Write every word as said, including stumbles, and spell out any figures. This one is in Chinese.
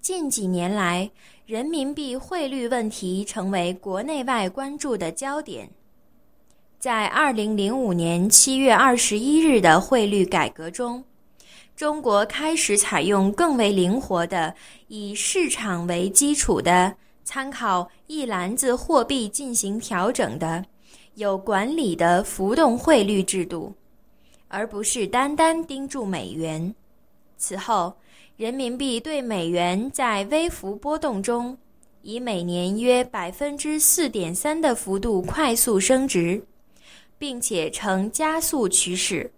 近几年来，人民币汇率问题成为国内外关注的焦点。在二零零五年七月二十一日的汇率改革中，中国开始采用更为灵活的以市场为基础的参考一篮子货币进行调整的有管理的浮动汇率制度，而不是单单盯住美元。此后，人民币对美元在微幅波动中，以每年约 百分之四点三 的幅度快速升值，并且呈加速趋势。